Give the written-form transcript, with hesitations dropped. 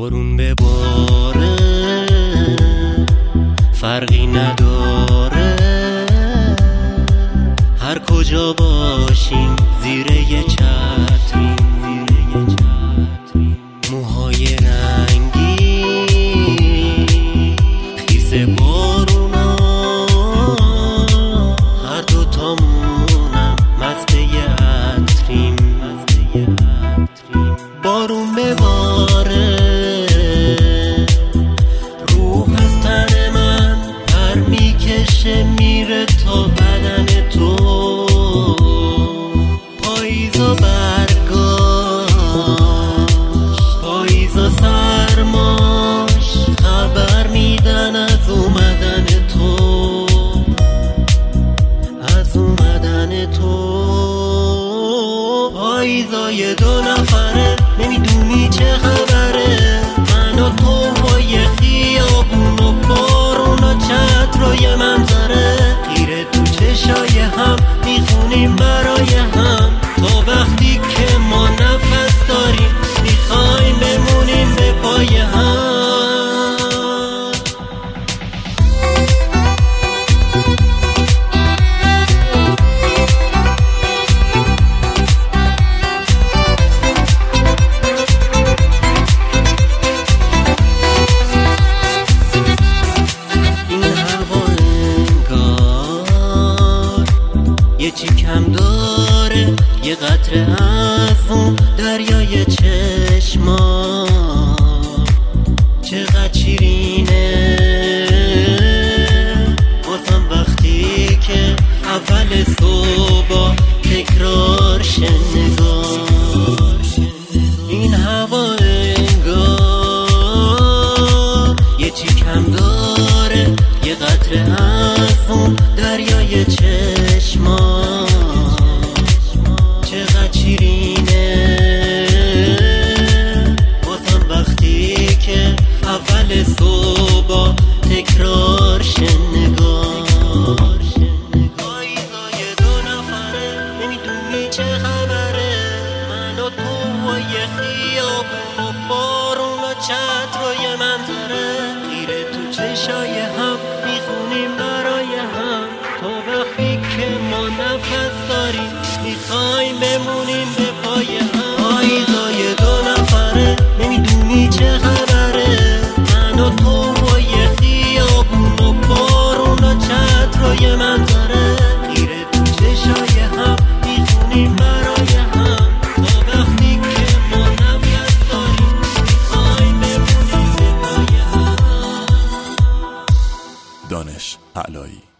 بارون بباره فرقی نداره، هر کجا باشیم زیر یه چتریم. موهای رنگی خیس بارونا، هر دوتامونم مست یه عطریم. بارون بباره روح از تن من پر میکشه میره تا بدن تو. پاییزا برگاش، پاییزا سرماش خبر میدن از اومدن تو، از اومدن تو. پاییزای دو نفره نمیدونی چه خبره، من و تو با یه خیابون و بارون و چترای منظره. خیره تو چشای هم میخونیم برای هم، تا وقتی که ما نفس داریم میخوایم بمونیم به پای هم. یه چی کم داره یه قطره از اون دریای چشما، چقدر شیرینه واسم وقتی که اول صبح تکرار نگار. این هوا انگار یه چی کم داره یه قطره از اون دریای چشما، چقدر شیرینه واسم وقتی که اول صبح تکرار نگار. پاییزای دو نفره نمیدونی چه خبره، من و تو و یه خیابون و بارون و چترای منظره. خیره تو چشای هم میخونیم برای هم، تا وقتی که ما نفس داریم میخوایم بمونیم به پای هم. پاییزای دو نفره نمیدونی چه خبره، من و تو و یه خیابون و بارون و چترای منظره. خیره تو چشای هم میخونیم برای هم، تا وقتی که ما نفس داریم میخوایم بمونیم به پای هم. دانش علایی.